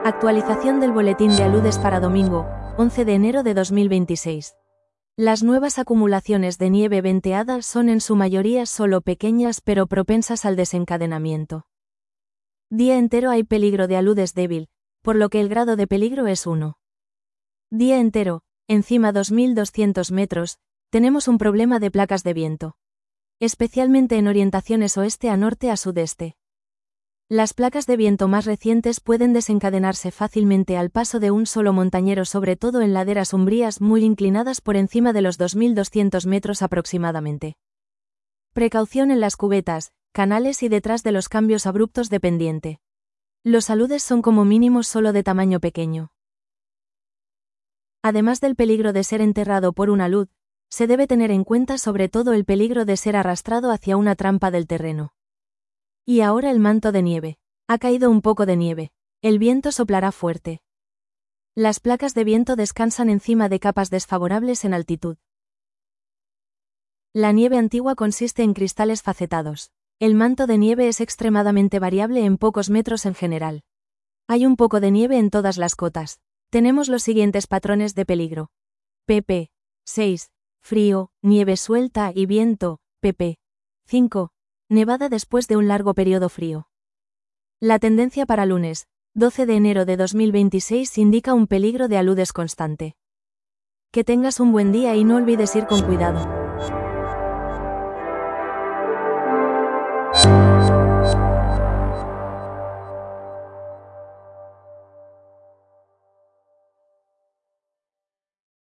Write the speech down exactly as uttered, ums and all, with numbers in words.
Actualización del boletín de aludes para domingo, once de enero de dos mil veintiséis. Las nuevas acumulaciones de nieve venteada son en su mayoría solo pequeñas pero propensas al desencadenamiento. Día entero hay peligro de aludes débil, por lo que el grado de peligro es uno. Día entero, encima dos mil doscientos metros, tenemos un problema de placas de viento. Especialmente en orientaciones oeste a norte a sudeste. Las placas de viento más recientes pueden desencadenarse fácilmente al paso de un solo montañero, sobre todo en laderas umbrías muy inclinadas por encima de los dos mil doscientos metros aproximadamente. Precaución en las cubetas, canales y detrás de los cambios abruptos de pendiente. Los aludes son como mínimo solo de tamaño pequeño. Además del peligro de ser enterrado por un alud, se debe tener en cuenta sobre todo el peligro de ser arrastrado hacia una trampa del terreno. Y ahora el manto de nieve. Ha caído un poco de nieve. El viento soplará fuerte. Las placas de viento descansan encima de capas desfavorables en altitud. La nieve antigua consiste en cristales facetados. El manto de nieve es extremadamente variable en pocos metros en general. Hay un poco de nieve en todas las cotas. Tenemos los siguientes patrones de peligro. pp seis. Frío, nieve suelta y viento. pp cinco. Nevada después de un largo periodo frío. La tendencia para lunes, doce de enero de dos mil veintiséis, indica un peligro de aludes constante. Que tengas un buen día y no olvides ir con cuidado.